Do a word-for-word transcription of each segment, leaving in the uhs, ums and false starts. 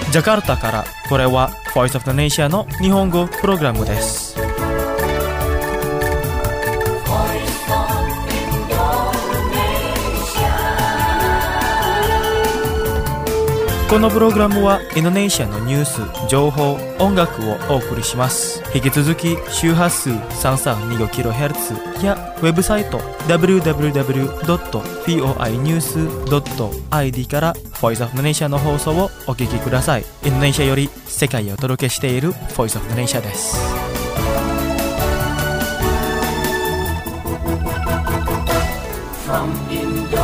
ジャカルタからこれは Voice of the Nation の日本語プログラムです。このプログラムはインドネシアのニュース、情報、音楽をお送りします。引き続き周波数 さんさんにごキロヘルツ やウェブサイト ダブリューダブリューダブリュードットフォーアイニュースドットアイディー から Voice of the Nation の放送をお聞きください。インドネシアより世界をお届けしている Voice of the Nation です。From Indonesia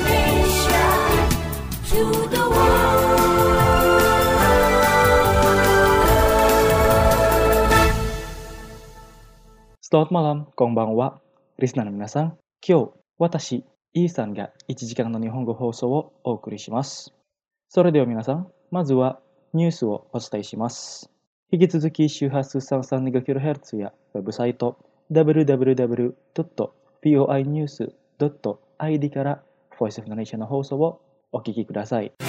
to the Selamat malam, konbanwa, リスナーの皆さん。今日、私、イーさんがいちじかんの日本語放送をお送りします。それでは皆さん、まずはニュースをお伝えします。引き続き周波数 さんさんにごキロヘルツ やウェブサイト ダブリューダブリューダブリュードットフォーアイニュースドットアイディー から Voice of the Nation の放送をお聞きください。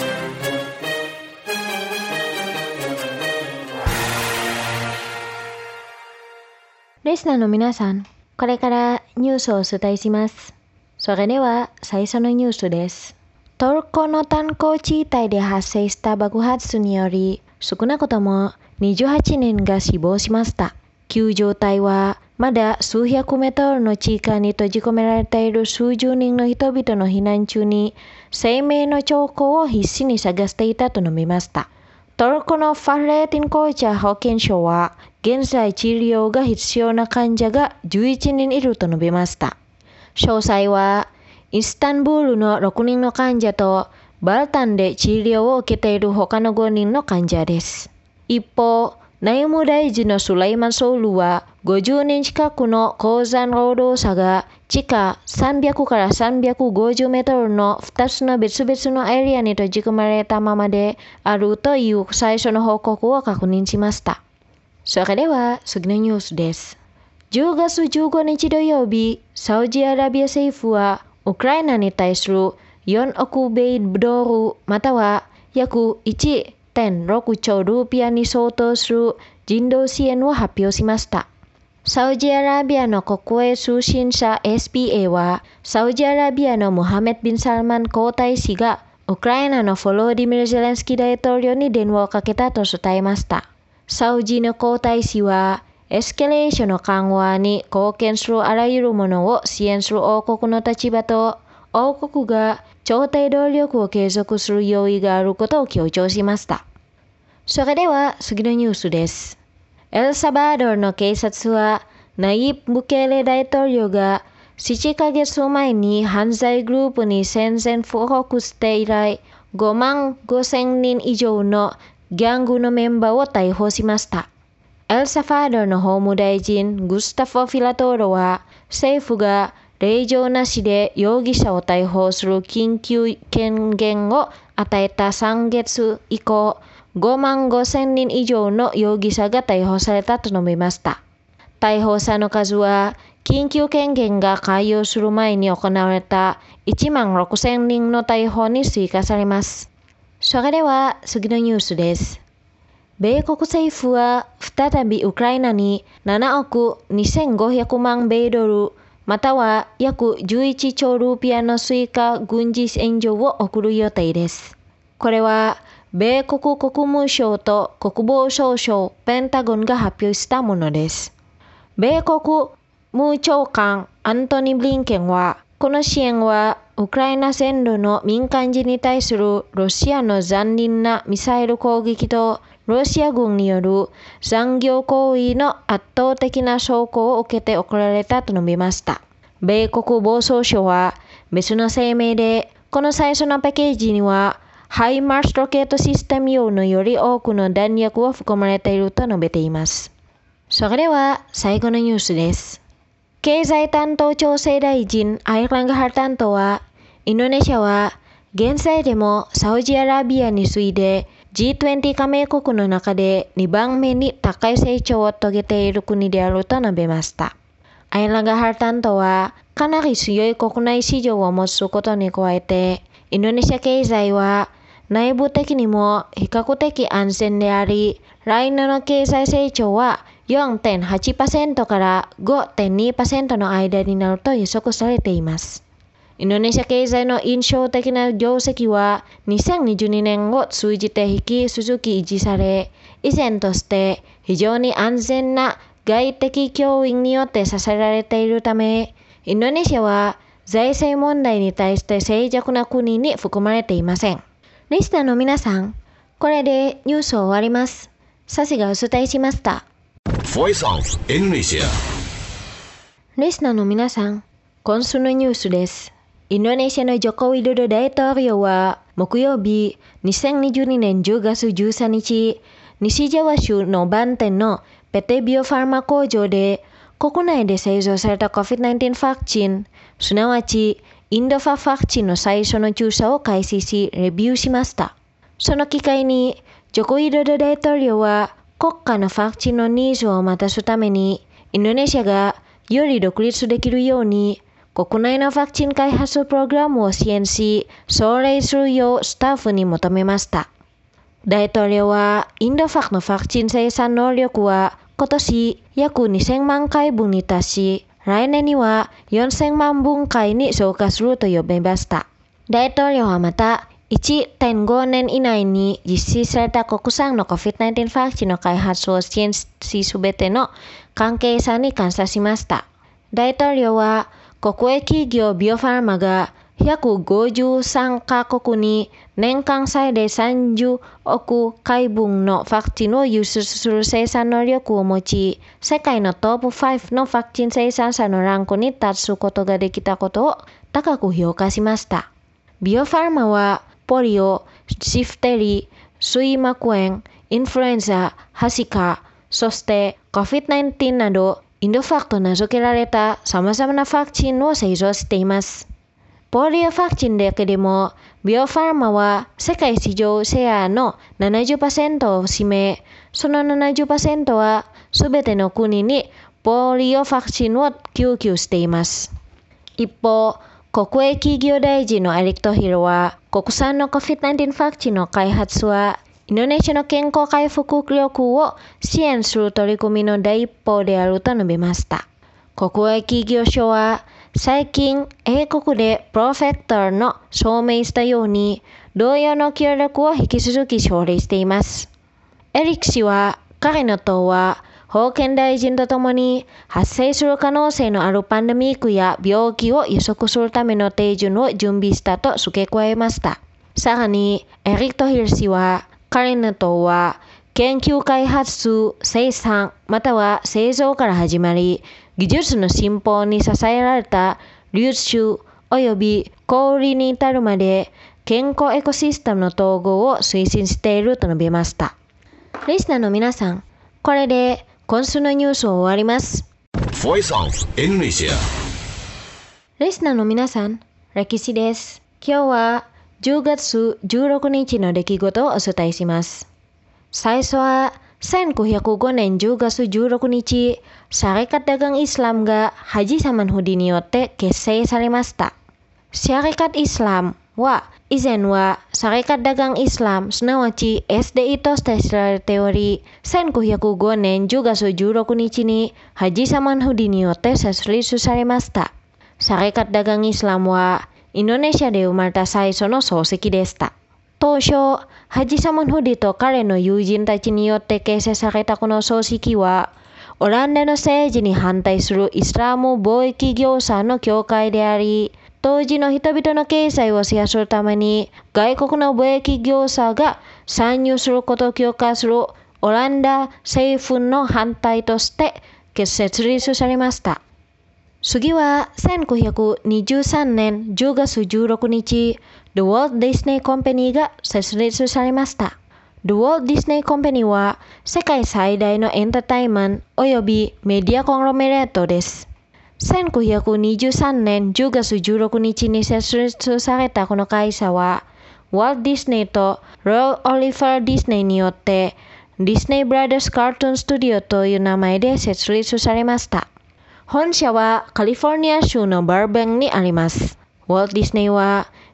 リスナーの皆さん、これからニュースをお伝えします。それでは最初のニュースです。トルコの炭鉱地帯で発生した爆発により、少なくともにじゅうはちにんが死亡しました。救助隊はまだ数百メートルの地下に閉じ込められている数十人の人々の避難中に、生命の兆候を必死に探していたと述べました。トルコのファレーティンコーチャー保健省は、現在治療が必要な患者がじゅういちにんいると述べました。詳細は、イスタンブールのろくにんの患者と、バルタンで治療を受けている他のごにんの患者です。一方、内務大臣のスライマン・ソールは、ごじゅうにん近くの鉱山労働者が地下さんびゃくからさんびゃくごじゅうメートルのふたつの別々のエリアに閉じ込められたままであるという最初の報告を確認しました。それでは次のニュースです。じゅうがつじゅうごにち土曜日、サウジアラビア政府はウクライナに対するよんおく米ドルまたは約 いちてんろくちょうルーピアに相当する人道支援を発表しました。サウジアラビアの国営通信社 エスピーエー は、サウジアラビアのモハメド・ビン・サルマン皇太子がウクライナのフォロディミル・ゼレンスキー大統領に電話をかけたと伝えました。サウジの皇太子は、エスカレーションの緩和に貢献するあらゆるものを支援する王国の立場と、王国が調停努力を継続する用意があることを強調しました。それでは次のニュースです。エルサバドルの警察は、ナイーブ・ブケレ大統領がななかげつまえに犯罪グループに宣戦布告して以来、ごまんごせんにん以上のギャングのメンバーを逮捕しました。エルサバドルの法務大臣グスタフォ・フィラトーロは、政府が令状なしで容疑者を逮捕する緊急権限を与えたさんがつ以降、ごまんごせんにん以上の容疑者が逮捕されたと述べました。逮捕者の数は、緊急権限が解除する前に行われたいちまんろくせんにんの逮捕に追加されます。それでは次のニュースです。米国政府は再びウクライナにななおくにせんごひゃくまん米ドル、または約じゅういちちょうルーピアの追加軍事援助を送る予定です。これは、米国国務省と国防総省ペンタゴンが発表したものです。米国務長官アントニー・ブリンケンは、この支援はウクライナ全土の民間人に対するロシアの残忍なミサイル攻撃とロシア軍による残業行為の圧倒的な証拠を受けて送られたと述べました。米国防総省は別の声明で、この最初のパッケージにはハイマースロケットシステム用のより多くの弾薬を含まれていると述べています。それでは最後のニュースです。経済担当調整大臣アイランガ・ハルタントは、インドネシアは現在でもサウジアラビアに次いで ジーにじゅう 加盟国の中でにばんめに高い成長を遂げている国であると述べました。アイランガ・ハルタントは、かなり強い国内市場を持つことに加えて、インドネシア経済は内部的にも比較的安全であり、来年の経済成長は よんてんはちパーセント から ごてんにパーセント の間になると予測されています。インドネシア経済の印象的な業績はにせんにじゅうにねんを通じて引き続き維持され、依然として非常に安全な外的脅威によって支えられているため、インドネシアは財政問題に対して脆弱な国に含まれていません。リスナーの皆さん、これでニュースを終わります。サシがお伝えしました。 Voice of Indonesia。 リスナーの皆さん、今週のニュースです。インドネシアのジョコウィドド大統領は木曜日にせんにじゅうにねんじゅうがつじゅうさんにち、西ジャワ州のバンテンのペテビオファーマ工場で国内で製造された コビッドナインティーン ワクチン、すなわちインドファワクチンの最初の注射を開始し、レビューしました。その機会にジョコウィドド大統領は国家のワクチンのニーズを満たすためにインドネシアがより独立できるように国内のワクチン開発プログラムを支援し、奨励するようスタッフに求めました。大統領はインドファクのワクチン生産能力は今年約にせんまんかいぶんに達し、来年にはよんせんまんぶんかいに増加すると述べました。大統領はまた いってんごねん以内に実施された国産の コビッドナインティーン ワクチンの開発を支援しすべての関係者に感謝しました。大統領は国営企業ビオファーマがひゃくごじゅうさんかこくに年間最大さんじゅうおくかいぶんのワクチンを輸出する生産能力を持ち、世界のトップごのワクチン生産者のランクに立つことができたことを高く評価しました。ビオファーマはポリオ、シフテリ、水膜炎、インフルエンザ、ハシカ、そして コビッドナインティーン などインドファクと名付けられた様々なワクチンを製造しています。ポリオワクチンだけでも、ビオファーマは世界市場シェアの ななじゅっパーセント を占め、その ななじゅっパーセント はすべての国にポリオワクチンを供給しています。一方、国営企業大臣のエリック・トヒルは、国産の コビッドナインティーン ワクチンの開発は、インドネシアの健康回復力を支援する取り組みの第一歩であると述べました。国営企業省は、最近、英国でプロフェクターの証明したように、同様の協力を引き続き奨励しています。エリック氏は、彼の党は、保健大臣とともに発生する可能性のあるパンデミックや病気を予測するための手順を準備したと付け加えました。さらに、エリック・トヒル氏は、彼の党は、研究開発、生産、または製造から始まり、技術の進歩に支えられた流通及び小売りに至るまで健康エコシステムの統合を推進していると述べました。リスナーの皆さん、これで今週のニュースを終わります。 Voice of Indonesia。 リスナーの皆さん、歴史です。今日はじゅうがつじゅうろくにちの出来事をお伝えします。最初はせんきゅうひゃくごねんじゅうがつじゅうろくにち、シャリカットdagangイスラムがハジ・サマン・フディによって結成されました。シャリカットイスラムは以前はシャリカットdagangイスラムすなわち エスディー として知られており、せんきゅうひゃくごねんじゅうがつじゅうろくにちにハジ・サマン・フディによって設立されました。シャリカットdagangイスラムはインドネシアで生まれた最初の漱石でした。当初、ハジ・サマン・フディと彼の友人たちによって形成されたこの組織は、オランダの政治に反対するイスラム貿易業者の協会であり、当時の人々の経済をシェアするために、外国の貿易業者が参入することを許可するオランダ政府の反対として設立されました。次はせんきゅうひゃくにじゅうさんねんじゅうがつじゅうろくにち、The Walt Disney Company が設立されました。The Walt Disney Company は世界最大のエンターテインメント及びメディアコンロメレートです。せんきゅうひゃくにじゅうさんねんじゅうがつじゅうろくにちに設立されたこの会社は、ウォルト・ディズニーとロー・オリファー・ディズニーによってディズニー・ブラザーズ・カートゥーン・スタジオという名前で設立されました。本社はカリフォルニア州のバーベンにあります。ウォルト・ディズニーは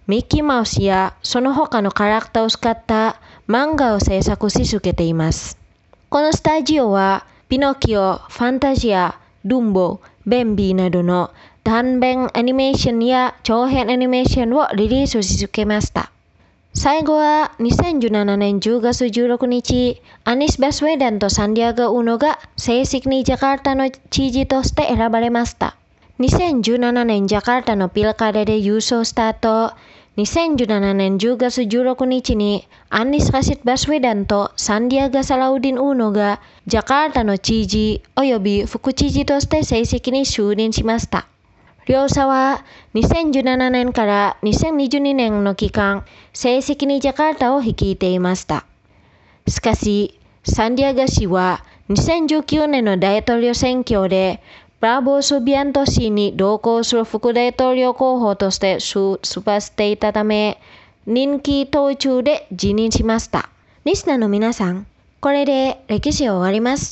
Mickey Mouseやその他のキャラクターを使った漫画を制作し続けています。このスタジオはピノキオ、ファンタジア、ドゥンボ、ベンビーなどの短編アニメーションや長編アニメーションをリリースし続けました。最後はにせんじゅうななねんじゅうがつじゅうろくにち、アニス・バスウェダンとサンディアゴ・ウノが正式にジャカルタの知事として選ばれました。にせんじゅうななねんジャカルタのピルカデで優勝した後、にせんじゅうななねんじゅうがつじゅうろくにちにアニス・ラシッド・バスウェダンとサンディアゴ・サラウディン・ウノがジャカルタの知事および副知事として正式に就任しました。両者はにせんじゅうななねんからにせんにじゅうにねんの期間、正式にジャカルタを率いていました。しかし、サンディアゴ氏はにせんじゅうきゅうねんの大統領選挙でプラボー・スビアント氏に同行する副大統領候補として出馬していたため、任期途中で辞任しました。リスナーの皆さん、これで歴史を終わります。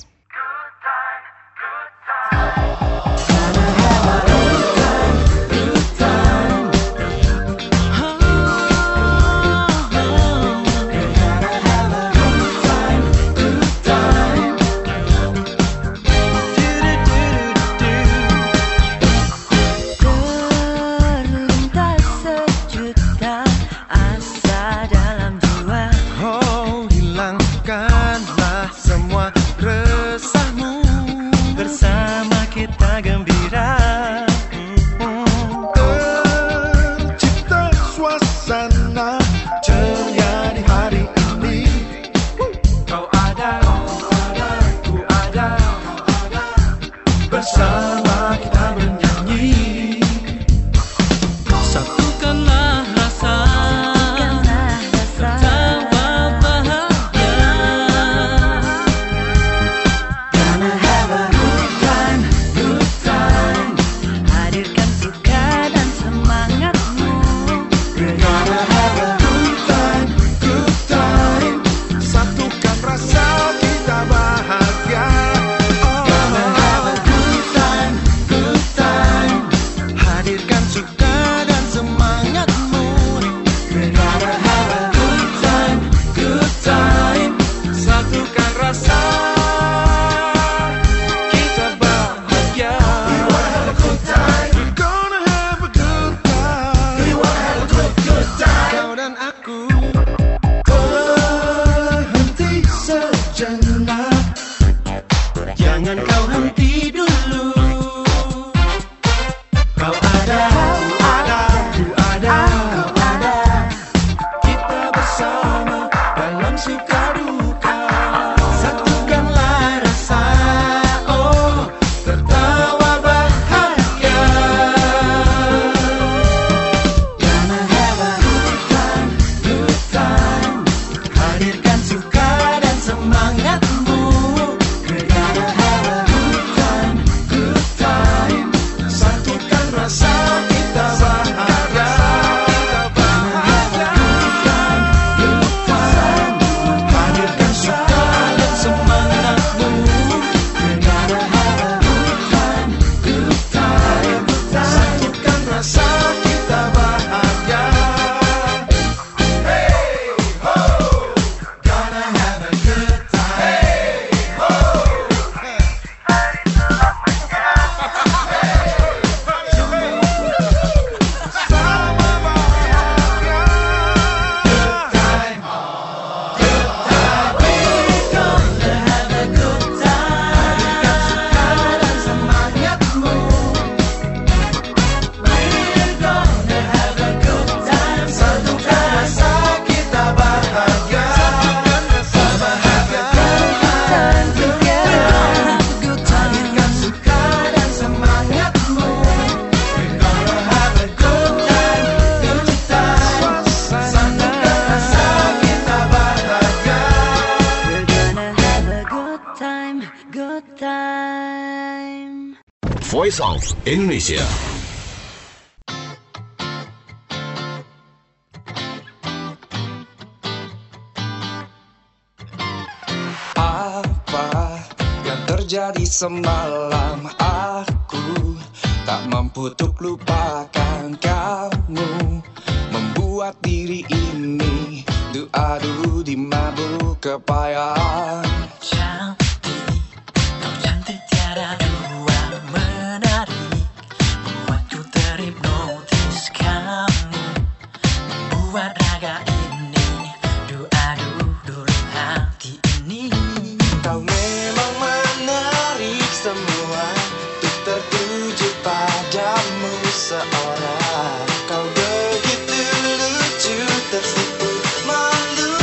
Voice of Indonesia. Apa yang terjadi semalam, aku tak mampu untuk lupakan kamu, membuat kebayang. Cantik, kau cantik tiada dua, menarik, buatku terhipnotis kamu, buat raga ini adu-adu dulu hati ini. Kau memang menarik semua, untuk tertuju padamu seorang. Kau begitu lucu, tersipu malu.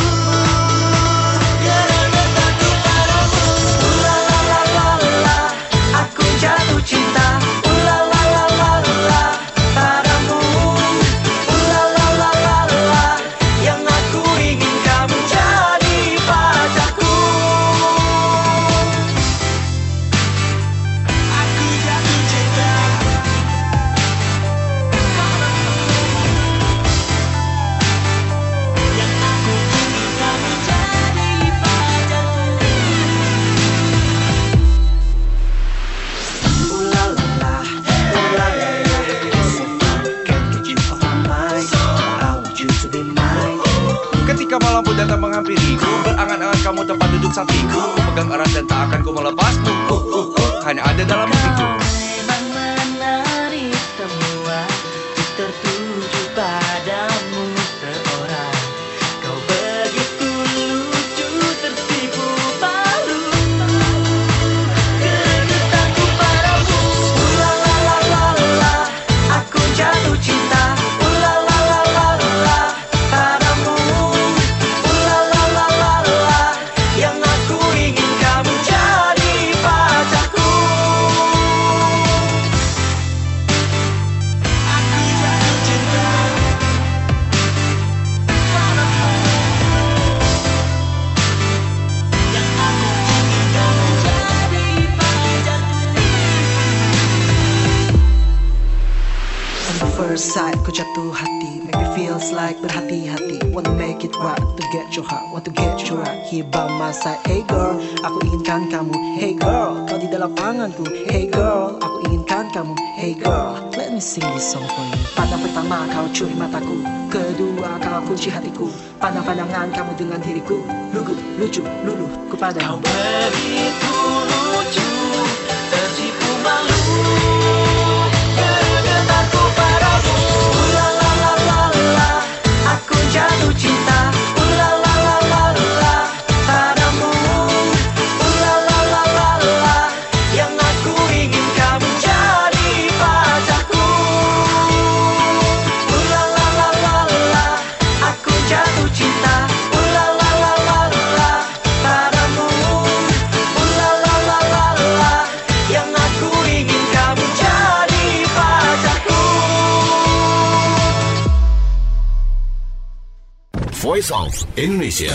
Kerana takut padamu. Ula la la la la, aku jatuh cinta. Ula la la la la, padamu. Ula la la la la, yang aku ingin kamu jadi pacarku. Aku jatuh cinta. Yang aku ingin kamu jadi pacarku. Ooh la la la, ooh la la la. If I can't get you off my mind, I want you to be mine. Ketika malam pun datang menghampiriku, berangan-angan kamu tempat duduk sampingku, pegang erat dan tak akan ku melepasmu. Uh, uh, uh, hanya ada dalam mimpiku. Memang menarik semua, tertuju padamu seorang. Kau begitu lucu, tersipu malu. Kegetarku padamu. Ula la la la la, aku jatuh cinta. Ula la la la la, padamu. Ula la la la la, yang aku ingin kamu jadi pacarku. Aku jatuh cinta. Yang aku ingin kamu jadi pacarku. On the first sight, kau jatuh hati. Make me feels like berhati-hati. Wanna make it right to get your heart. Want to get your right here by my side. Hey girl, aku inginkan kamu. Hey girl, kau di dalam tanganku. Hey girl, aku inginkan kamu. Hey girl, let me sing this song for you. Pandang pertama kau curi mataku, kedua kau kunci hatiku. Pandang-pandangan kamu dengan diriku. Lugu, lucu, luluh ku Kau padamu. begitu lucu, tersipu malu. Kegetarku padamu. Ula la la la la, aku jatuh cinta. Ula la la la la, padamu. Ula la la la la, yang aku ingin kamu jadi pacarku. Ula la la la la, aku jatuh cinta. Ula la la la la, padamu. Ula la la la la, yang aku ingin kamu jadi pacarku. Voice of Indonesia.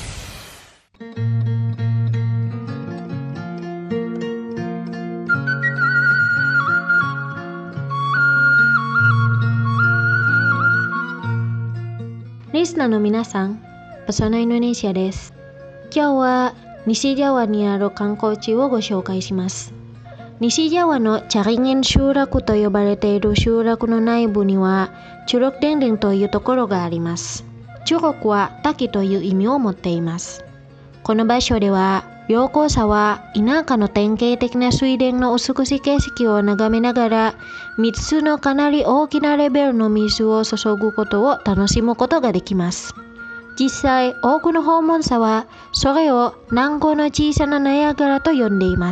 Listenerの皆さん、Pesona Indonesia です。今日は西ジャワにある観光地をご紹介します。西ジャワのチャリンゲン集落と呼ばれている集落の内部にはチュロクデンデンというところがあります。チュロクは滝という意味を持っています。この場所では良好さは田舎の典型的な水田の美しい景色を眺めながらみっつのかなり大きなレベルの水を注ぐことを楽しむことができます。実際多くの訪問者はそれを南国の小さなナイアガラと呼んでいます。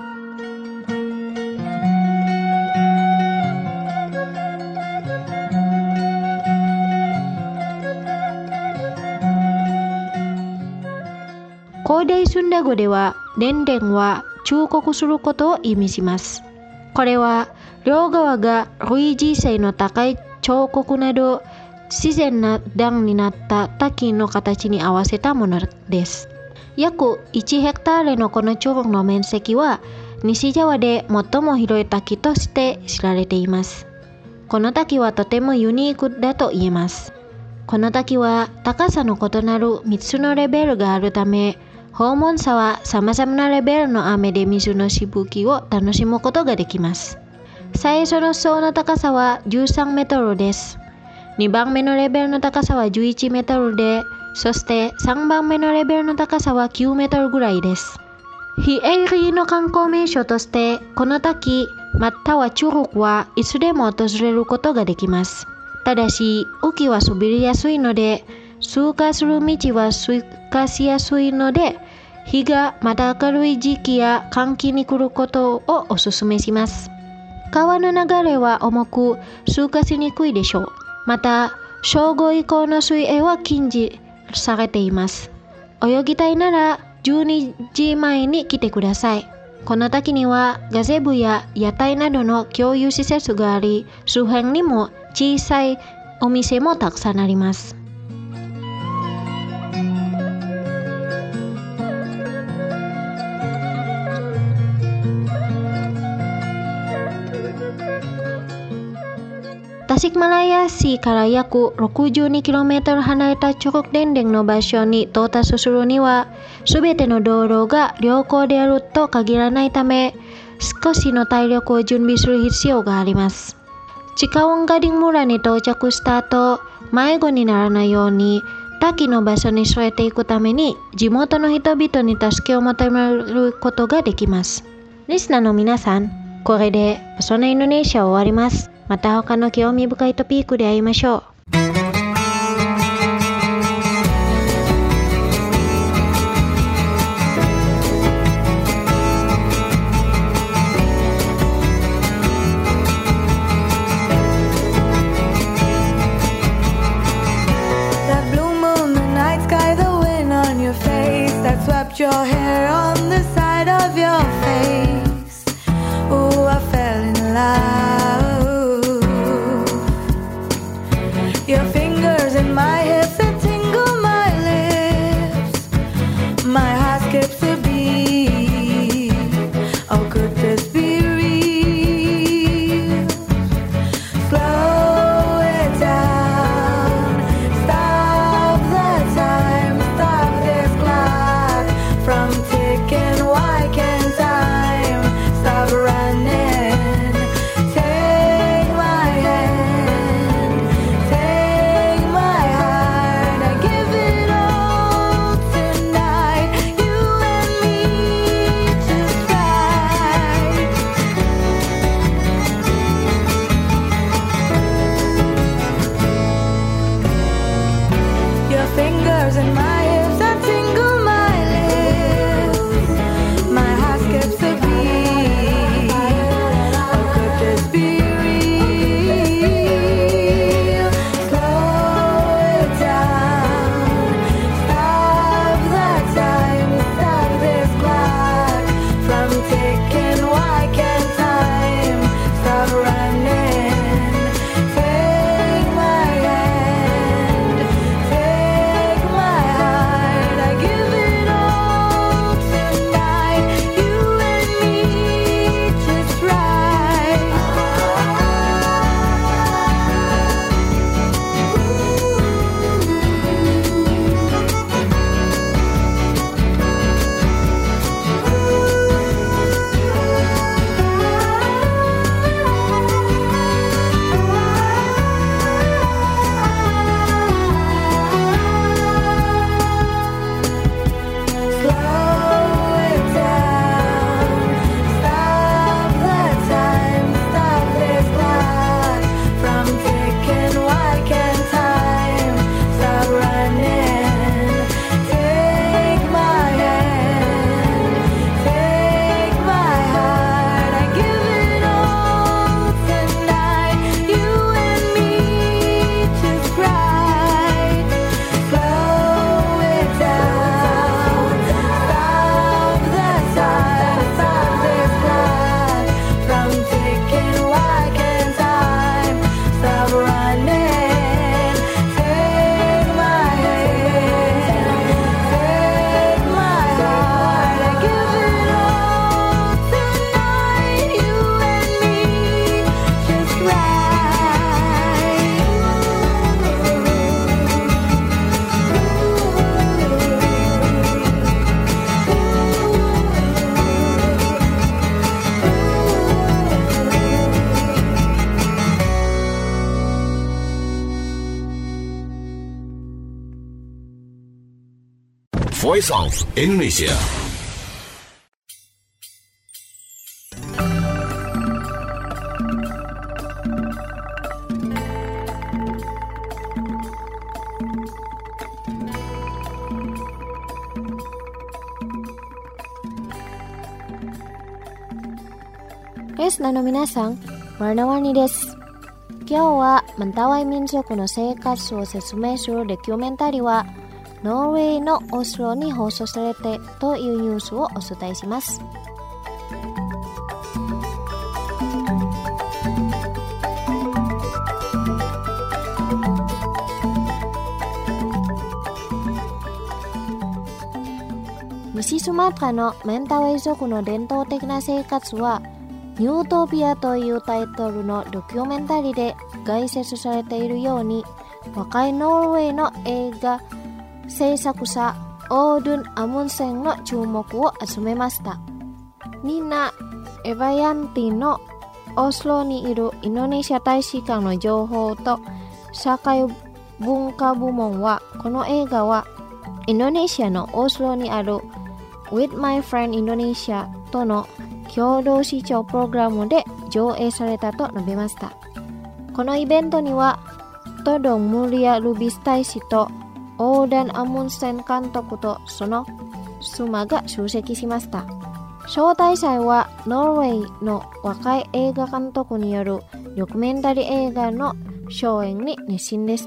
広大スンダ語では、デンデンは忠告することを意味します。これは、両側が類似性の高い彫刻など、自然な段になった滝の形に合わせたものです。約いちヘクタールのこのチュロクの面積は、西ジャワで最も広い滝として知られています。この滝はとてもユニークだと言えます。この滝は高さの異なるみっつのレベルがあるため、訪問者は様々なレベルの雨で水のしぶきを楽しむことができます。最初の層の高さはじゅうさんメートルです。にばんめのレベルの高さはじゅういちメートルで、 そしてさんばんめのレベルの高さはきゅうメートルぐらいです。非営利の観光名所として、この滝またはチュルクはいつでも訪れることができます。ただし、雨季は滑りやすいので、通過する道は通過しやすいので、日がまだ明るい時期や換気に来ることをお勧めします。川の流れは重く通過しにくいでしょう。また、正午以降の水泳は禁止されています。泳ぎたいならじゅうにじまえに来てください。この滝にはガゼブや屋台などの共有施設があり、周辺にも小さいお店もたくさんあります。Tasikmalaya市から約 ろくじゅうにキロメートル 離れた直電電の場所に到達するには、すべての道路が良好であると限らないため、少しの体力を準備する必要があります。地下音ガディン村に到着した後、迷子にならないように滝の場所に連れていくために、地元の人々に助けを求めることができます。リスナーの皆さん、これでそのインドネシアを終わります。また他の興味深いトピックで会いましょう。 Your hair on the side of your face. Oh, I fell in love. Voice of Indonesia. Listenerの皆さん、warna-warniです。今日はマンタワイ民族の生活を説明するドキュメンタリーはノルウェーのオスロに放送されてというニュースをお伝えします。西スマトラのメンタワイ族の伝統的な生活はニュートピアというタイトルのドキュメンタリーで概説されているように、若いノルウェーの映画制作者オードゥン・アムンセンの注目を集めました。ニナ・エヴァヤンティのオスロにいるインドネシア大使館の情報と社会文化部門は、この映画はインドネシアのオスロにある With My Friend Indonesia との共同視聴プログラムで上映されたと述べました。このイベントにはトドン・ムリア・ルビス大使とオーダン・アムンセン監督とその妻が出席しました。招待者はノルウェーの若い映画監督によるドキュメンタリー映画の上映に熱心でした。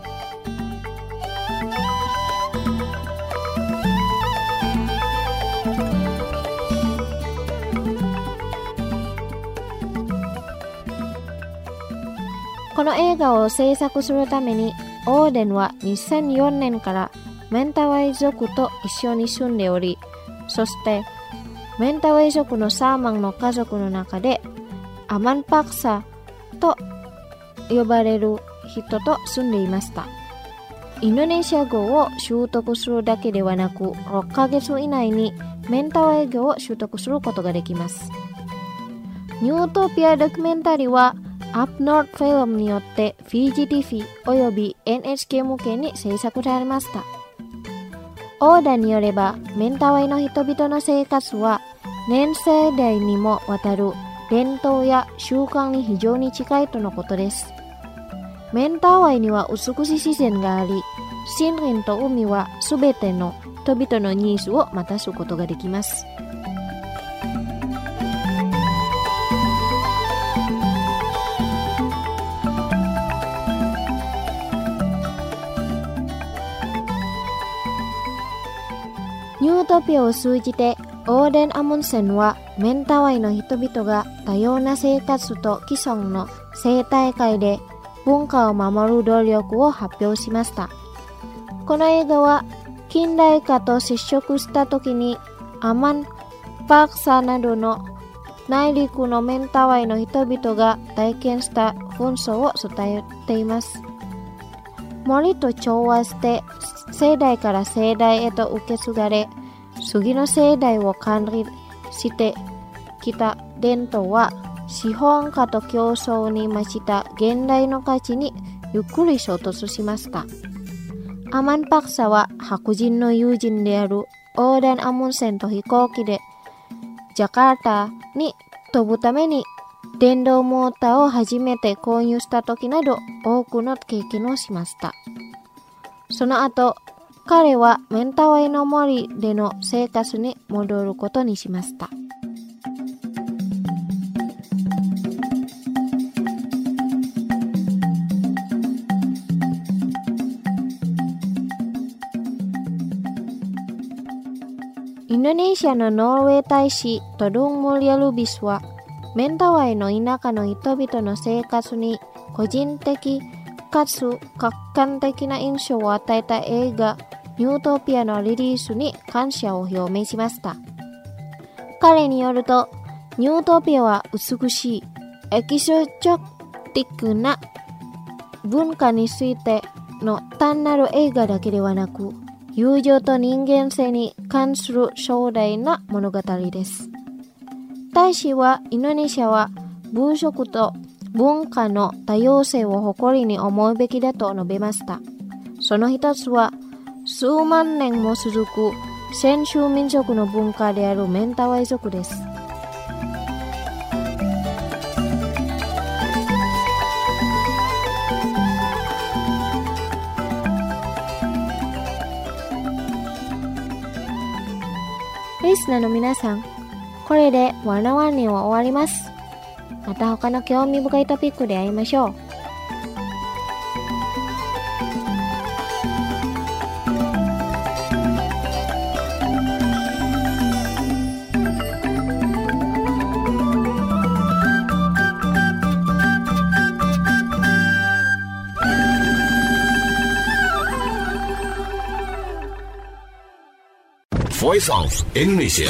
この映画を制作するためにオーデンはにせんよねんからメンタワイ族と一緒に住んでおり、そしてメンタワイ族のサーマンの家族の中でアマンパクサと呼ばれる人と住んでいました。インドネシア語を習得するだけではなく、ろっかげつ以内にメンタワイ語を習得することができます。ニュートピアドキュメンタリーはアップノートフィルムによってフィジティフィおよび エヌエイチケー 向けに制作されました。オーダーによれば、メンタワイの人々の生活は年世代にもわたる伝統や習慣に非常に近いとのことです。メンタワイには美しい自然があり、森林と海はすべての人々のニーズを満たすことができます。ニュートピアを通じてオーデン・アムンセンはメンタワイの人々が多様な生活と既存の生態界で文化を守る努力を発表しました。この映画は近代化と接触した時にアマン・パクサなどの内陸のメンタワイの人々が体験した紛争を伝えています。森と調和して世代から世代へと受け継がれ、次の世代を管理してきた伝統は資本家と競争に増した現代の価値にゆっくり衝突しました。アマンパクサは白人の友人であるオーダン・アムンセンと飛行機でジャカルタに飛ぶために電動モーターを初めて購入した時など多くの経験をしました。その後、彼はメンタワイの森での生活に戻ることにしました。インドネシアのノルウェー大使トドン・ムリア・ルビスはメンタワイの田舎の人々の生活に個人的かつ客観的な印象を与えた映画ニュートピアのリリースに感謝を表明しました。彼によると、ニュートピアは美しい、エキゾチョティックな文化についての単なる映画だけではなく、友情と人間性に関する壮大な物語です。大使はインドネシアは文色と文化の多様性を誇りに思うべきだと述べました。その一つは、 数万年も続く先住民族の文化であるメンタワイ族です。リスナーの皆さん、これでワナワンには終わります。また他の興味深いトピックで会いましょう。 Voice of Indonesia.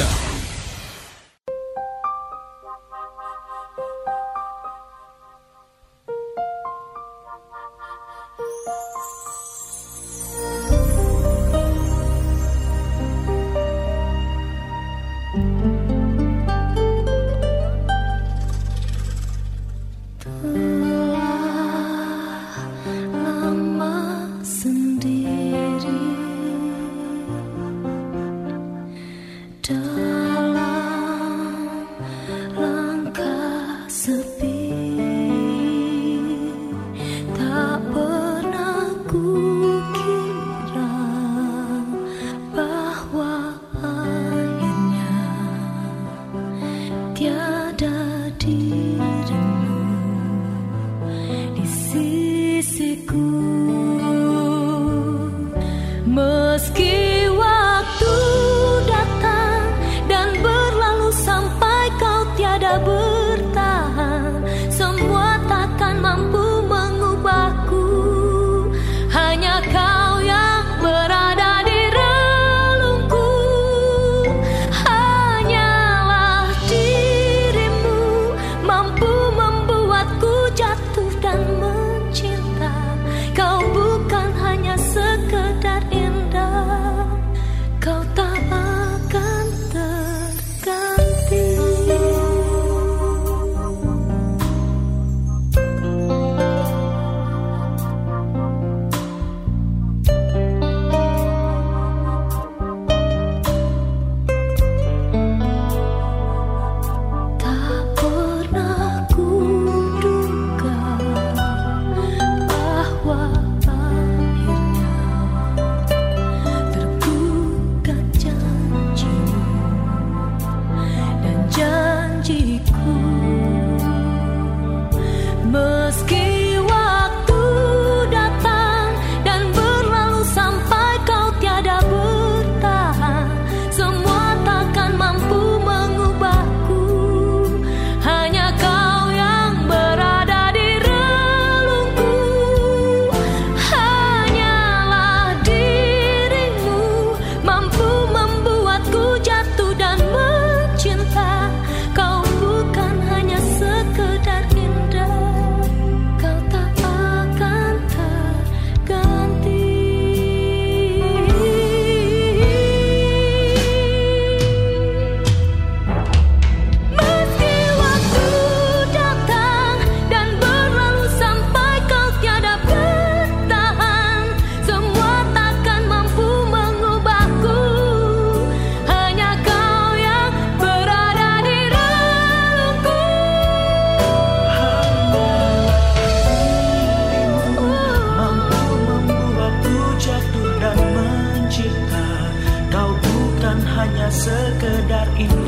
sekedar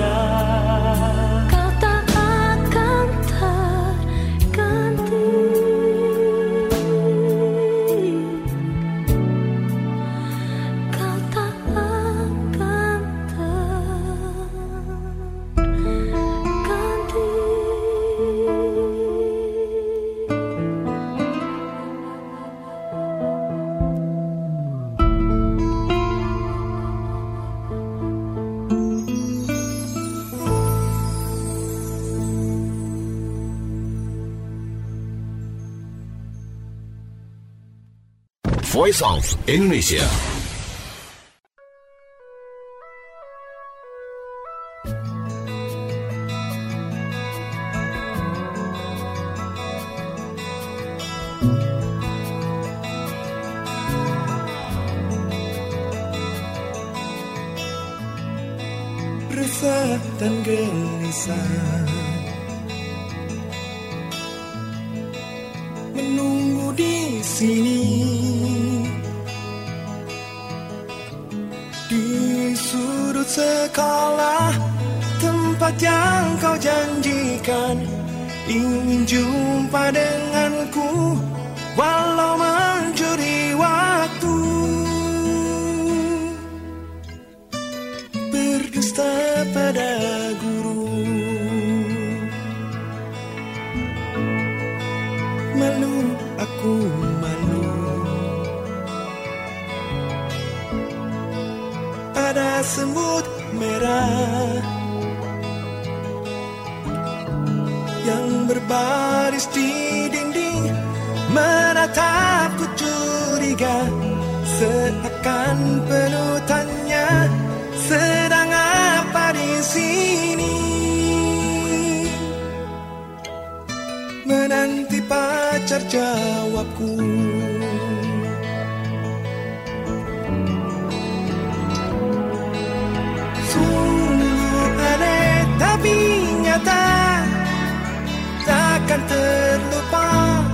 indah. Kau tak akan terganti. Kau tak akan terganti. Voice of Indonesia. dan gelisah, menunggu di sini di sudut sekolah, tempat yang kau janjikan, ingin jumpa denganku walau mencuri waktu. Berdusta pada guru, malu aku malu. Ada semut merah yang berbaris di dinding, menatapku curiga, seakan penuh tanya, sedang apa di sini? Menanti pacar jawabku. Sungguh aneh tapi nyata, takkan terlupa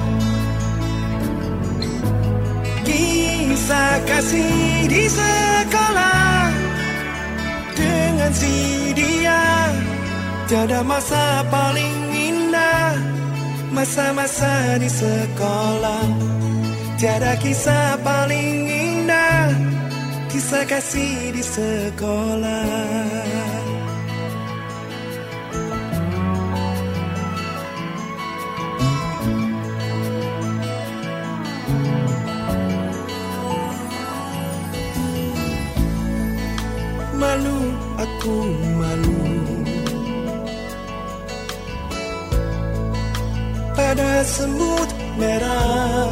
kisah kasih di sekolah dengan si dia. Tiada masa paling indah, masa-masa di sekolah. Tiada kisah paling indah, kisah kasih di sekolah. Malu aku malu pada semut merah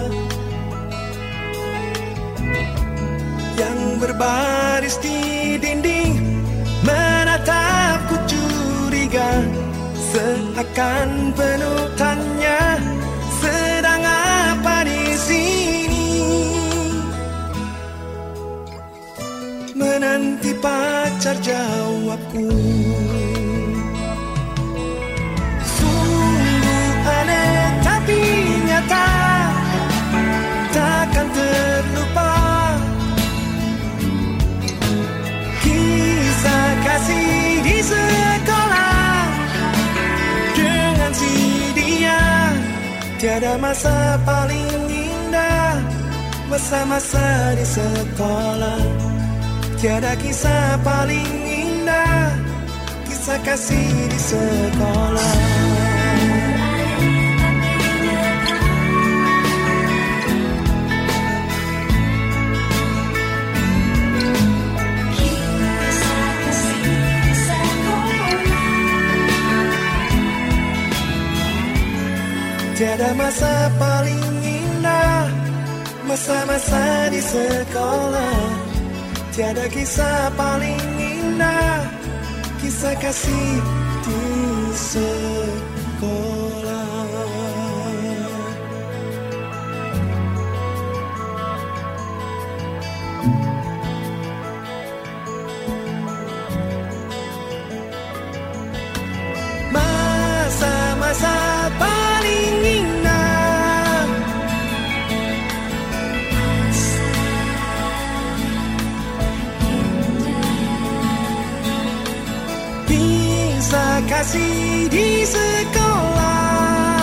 yang berbaris di dinding, menatapku curiga, seakan penuh tanya, sedang apa di sini? Menanti pacar jawabku. Sungguh aneh tapi nyata, takkan terlupa kisah kasih di sekolah dengan si dia. Tiada masa paling indah, masa-masa di sekolah. Tiada kisah paling indah, kisah kasih di sekolah. Tiada masa paling indah, masa-masa di sekolah. Tiada kisah paling indah, kisah kasih di sekolah. Masa-masa paling indah, kisah kasih di sekolah.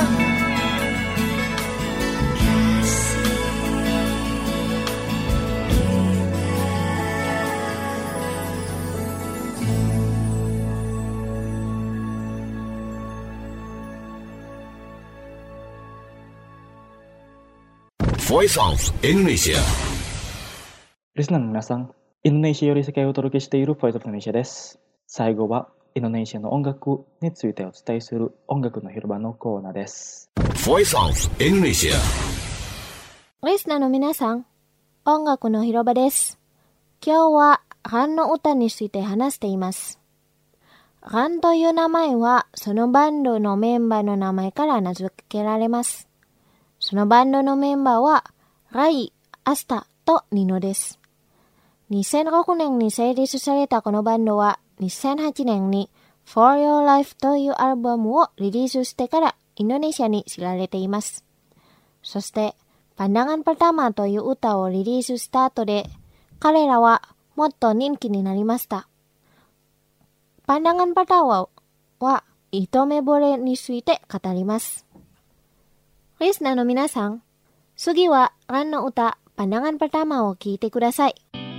Voice of Indonesia. リスナーの皆さん、インドネシアより世界をお届けしている Voice of Indonesia です。最後はインドネシアの音楽についてお伝えする音楽の広場のコーナーです。 Voice of Indonesia。 リスナーの皆さん、音楽の広場です。今日はガンの歌について話しています。ガンという名前はそのバンドのメンバーの名前から名付けられます。そのバンドのメンバーはライ、アスタとニノです。にせんろくねんに成立されたこのバンドはにせんはちねんに For Your Life というアルバムをリリースしてからインドネシアに知られています。そして、Pandangan Pertama という歌をリリースした後で、彼らはもっと人気になりました。Pandangan Pertama は一目惚れについて語ります。リスナーの皆さん、次はランの歌、Pandangan Pertama を聴いてください。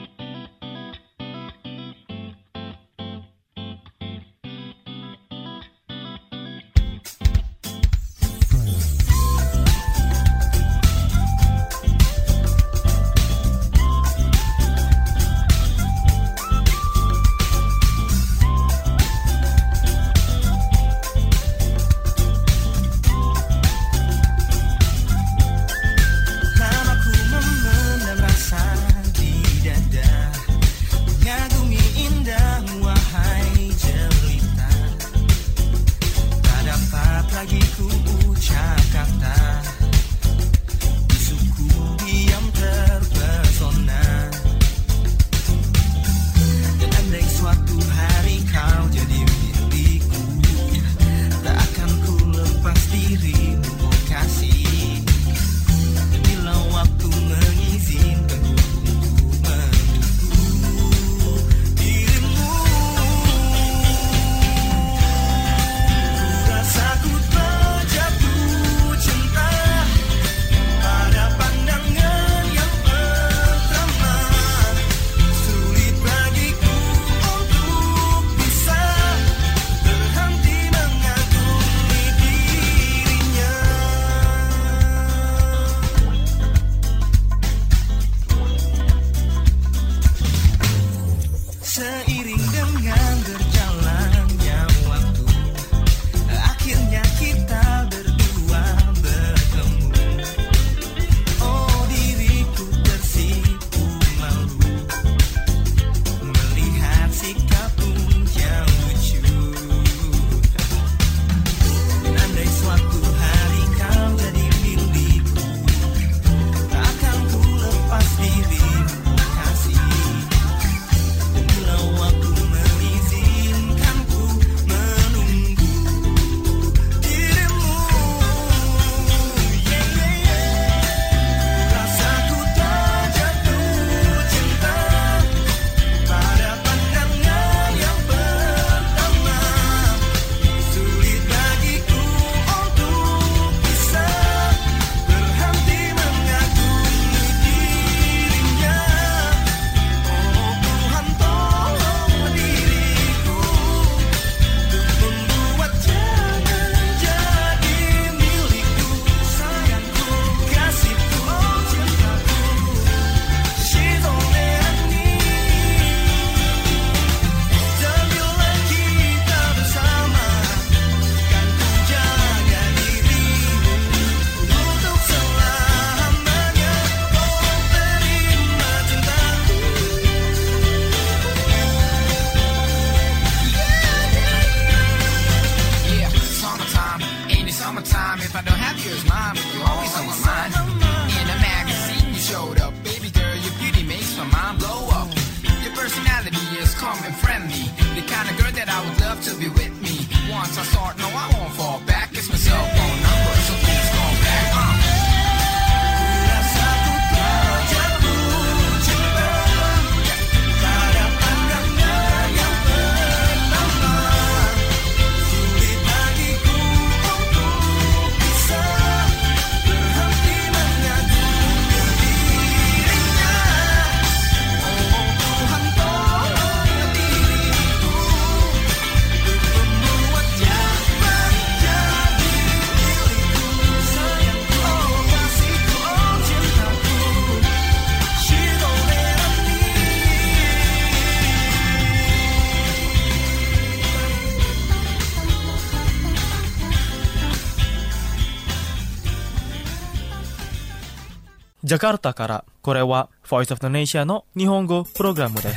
ジャカルタから、これは Voice of Indonesia の日本語プログラムです。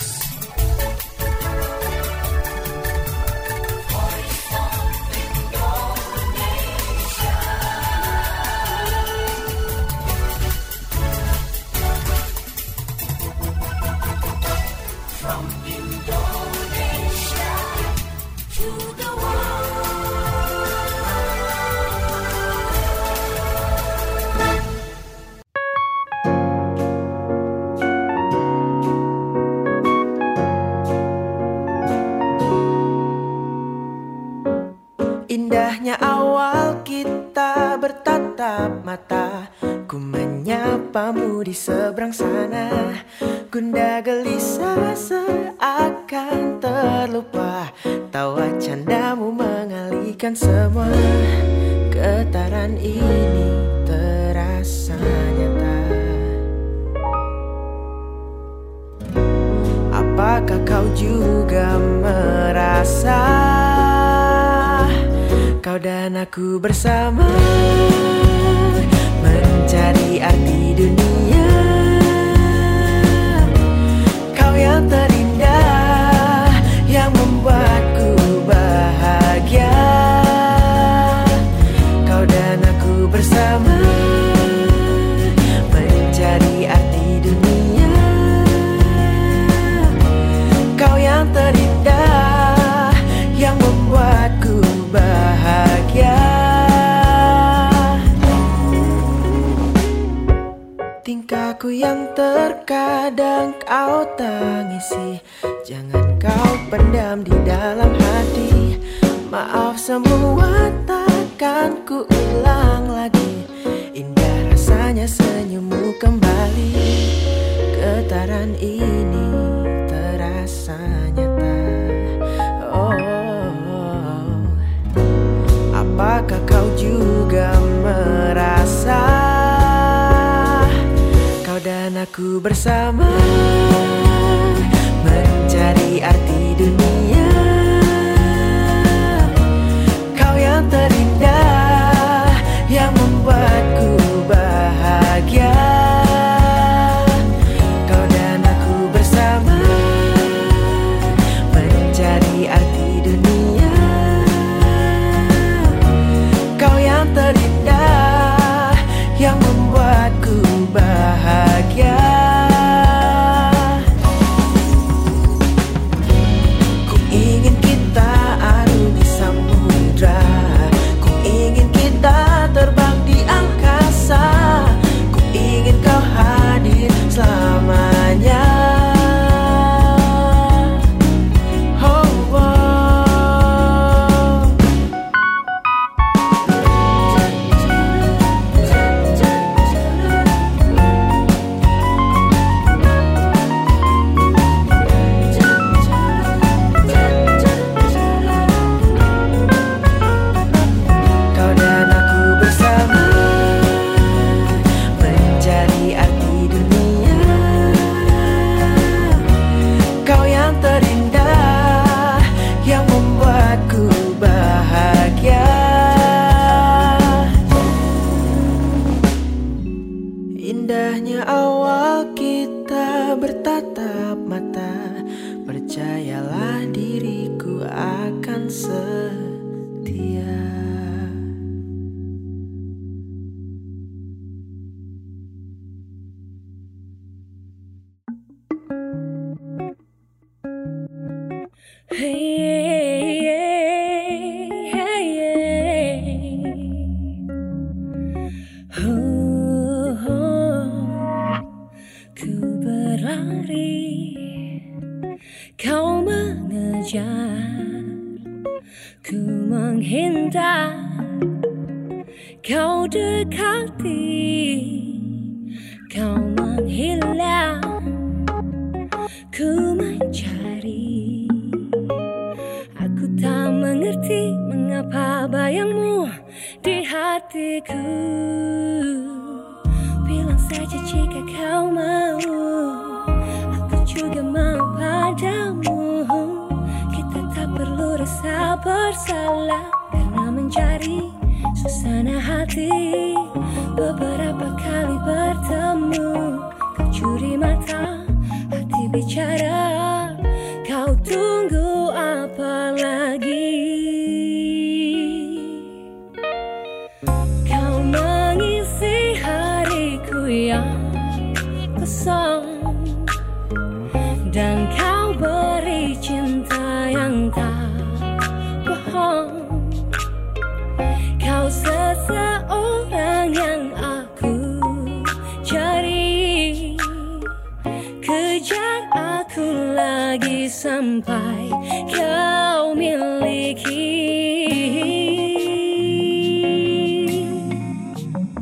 From Indonesia to the bertatap mata. Ku menyapamu di seberang sana. Gundah gelisah seakan terlupa. Tawa candamu mengalihkan semua. Getaran ini terasa nyata. Apakah kau juga merasa kau dan aku bersama mencari arti dunia? Kau yang terindah, yang membuatku bahagia. Kau dan aku bersama mencari arti dunia. Kau yang terindah, yang membuatku bahagia. Tingkahku yang terkadang kau tangisi, jangan kau pendam di dalam hati. Maaf semua takkan ku ulang lagi. Indah rasanya senyummu kembali. Getaran ini terasa nyata. Oh, apakah kau juga merasa kau dan aku bersama mencari arti dunia? Kau yang terindah, yang membuatku bahagia. Kau dan aku bersama mencari arti dunia. Kau yang terindah, yang membuatku bahagia. Ku ingin kita arungi samudra. Ku ingin kita terbang di angkasa. Ku ingin kau hadir selamanya. Oh, oh. Kau dan aku bersama mencari arti dunia. Kau yang terindah, yang membuatku bahagia. Indahnya awal kita bertatap mata. Percayalah diriku akan setia. Hey, hey, hey. Oh, oh. Ku berlari, kau mengejar, ku menghindar, kau dekati, kau menghilang, ku mencari. Aku tak mengerti mengapa bayangmu di hatiku. Bilang saja jika kau mau, aku juga mau padamu. Kita tak perlu rasa bersalah karena mencari suasana hati. Beberapa kali bertemu, kau curi mata, hati bicara. Kau tunggu apa lagi? Kau mengisi hariku yang kosong, dan kau beri cinta yang tak bohong. Kau seseorang yang aku cari. Kejar aku lagi sampai kau miliki.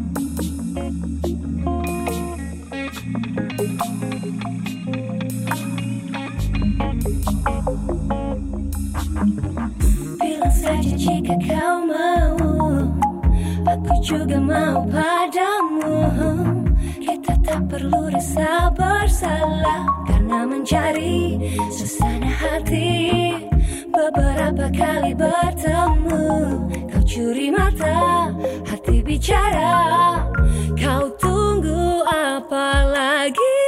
mau padamu. Kita tak perlu rasa bersalah karena mencari suasana hati. Beberapa kali bertemu, kau curi mata, hati bicara. Kau tunggu apa lagi?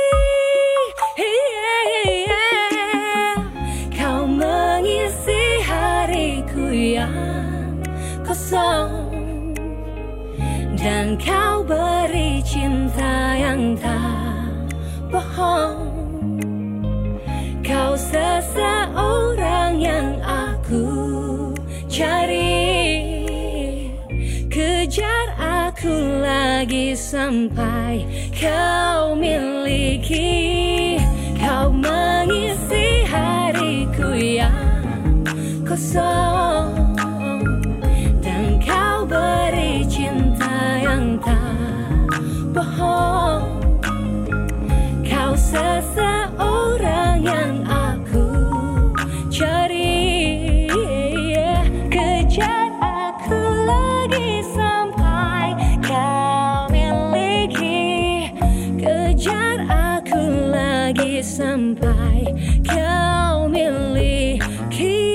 Kau mengisi hariku yang kosong, dan kau beri cinta yang tak bohong. Kau seseorang yang aku cari, kejar aku lagi sampai kau miliki. Kau mengisi hariku yang kosong, dan kau beri cinta yang tak bohong. Kau seseorang yang aku cari, kejar aku lagi sampai kau miliki. Kejar aku lagi sampai kau miliki.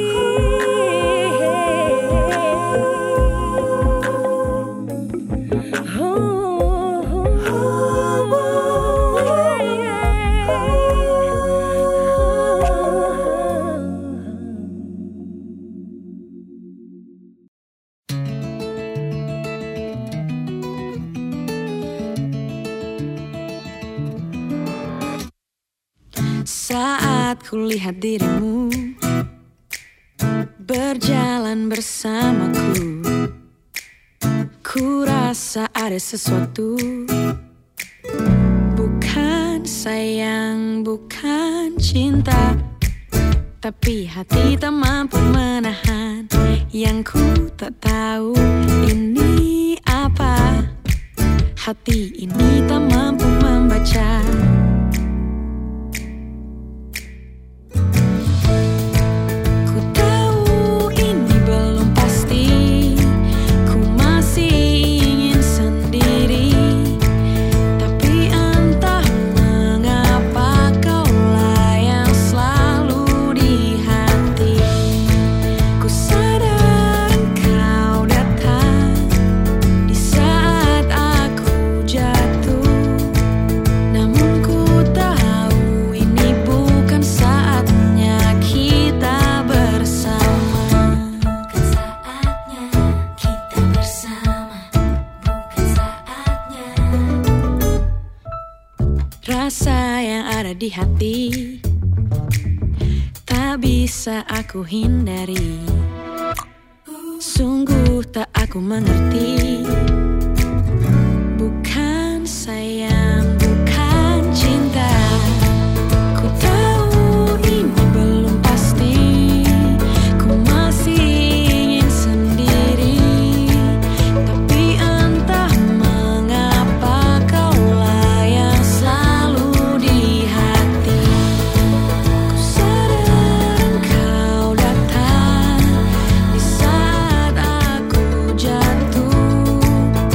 Saat kulihat dirimu berjalan bersamaku, ku rasa ada sesuatu. Bukan sayang, bukan cinta, tapi hati tak mampu menahan. Yang ku tak tahu ini apa, hati ini tak mampu membaca. Rasa yang ada di hati tak bisa aku hindari. Sungguh tak aku mengerti. Bukan sayang, bukan cinta. Ku tahu ini belum pasti. Ku masih ingin sendiri, tapi entah mengapa kaulah yang selalu di hati. Ku sadar engkau datang di saat aku jatuh.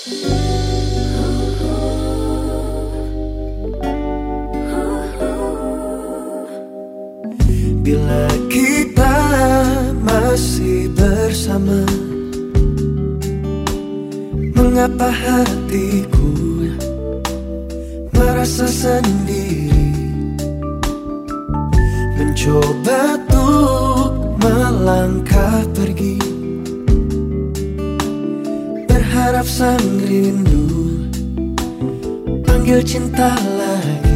Bila kita masih bersama, mengapa hatiku merasa sendiri, mencoba untuk melangkah pergi, berharap sang rindu panggil cinta lagi.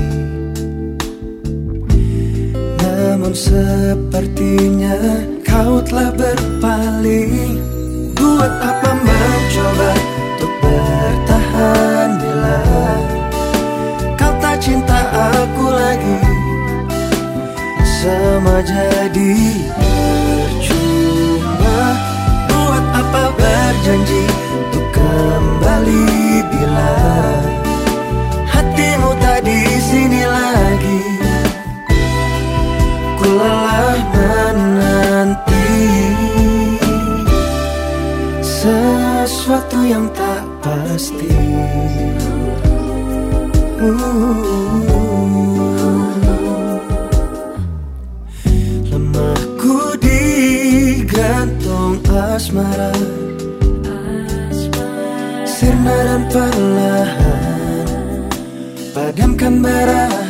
Namun sepertinya kau telah berpaling. Buat apa mencoba untuk bertahan bila kau tak cinta aku lagi? Sama jadi percuma. Buat apa berjanji untuk kembali bila hatimu tak di sini lagi? Ku lelah menanti sesuatu yang tak pasti. Lemahku digantung asmara, sirna dan perlahan padamkan bara